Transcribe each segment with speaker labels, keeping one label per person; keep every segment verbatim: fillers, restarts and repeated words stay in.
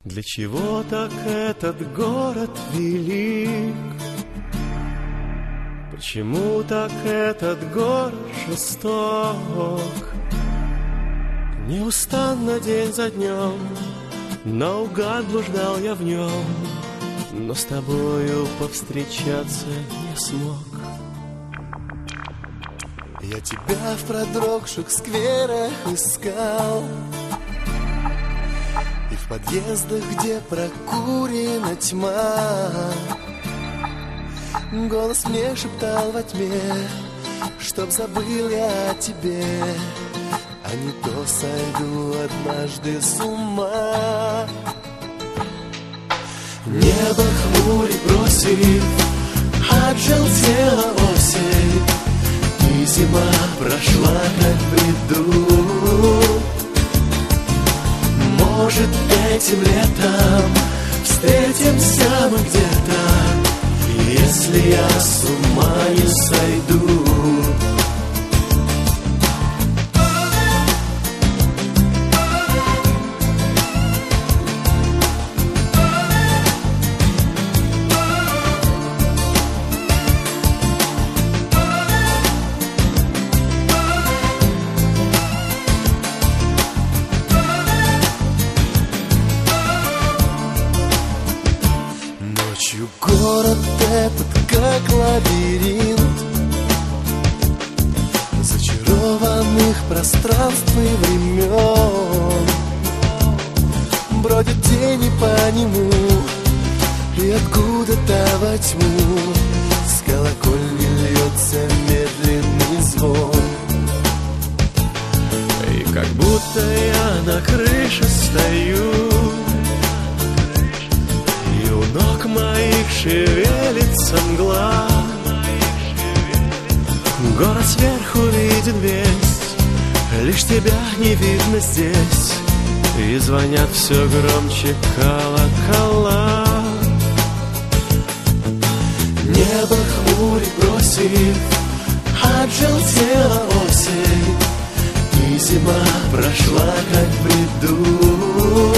Speaker 1: Для чего так этот город велик? Почему так этот город жесток? Неустанно день за днем наугад блуждал я в нем, но с тобою повстречаться не смог.
Speaker 2: Я тебя в продрогших скверах искал, и в подъездах, где прокурена тьма, голос мне шептал во тьме, чтоб забыл я о тебе, а не то сойду однажды с ума.
Speaker 1: Небо хмурит, бросив, отжелтела осень, и зима прошла как в бреду. Может, этим летом встретимся мы где-то, если я с ума не сойду.
Speaker 2: Город этот как лабиринт зачарованных пространств и времен. Бродят тени по нему, и откуда-то во тьму с колокольни льется медленный звон.
Speaker 1: И как будто я на крыше стою, ног моих шевелится мгла. Город сверху виден весь, лишь тебя не видно здесь, и звонят все громче колокола. Небо хмурит, бросив, отжелтела осень, и зима прошла как в бреду.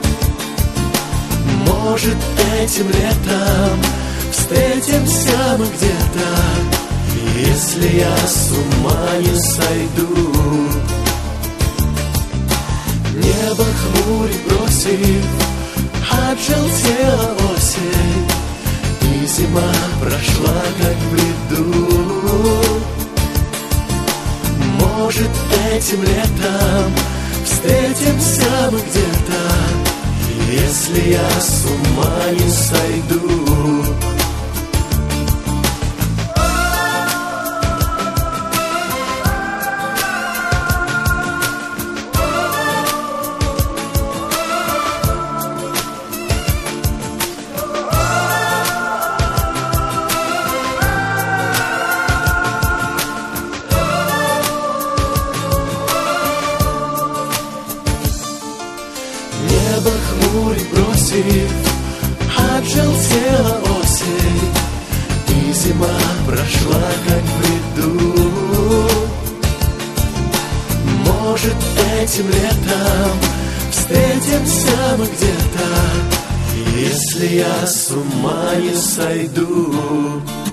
Speaker 1: Может, этим летом встретимся мы где-то, если я с ума не сойду. Небо хмурит, бросив, отжелтела осень, и зима прошла как в бреду. Может, этим летом встретимся мы где-то, если я с ума не сойду. Небо хмурит, бросив, отжелтела осень, и зима прошла как в бреду. Может, этим летом встретимся мы где-то, если я с ума не сойду.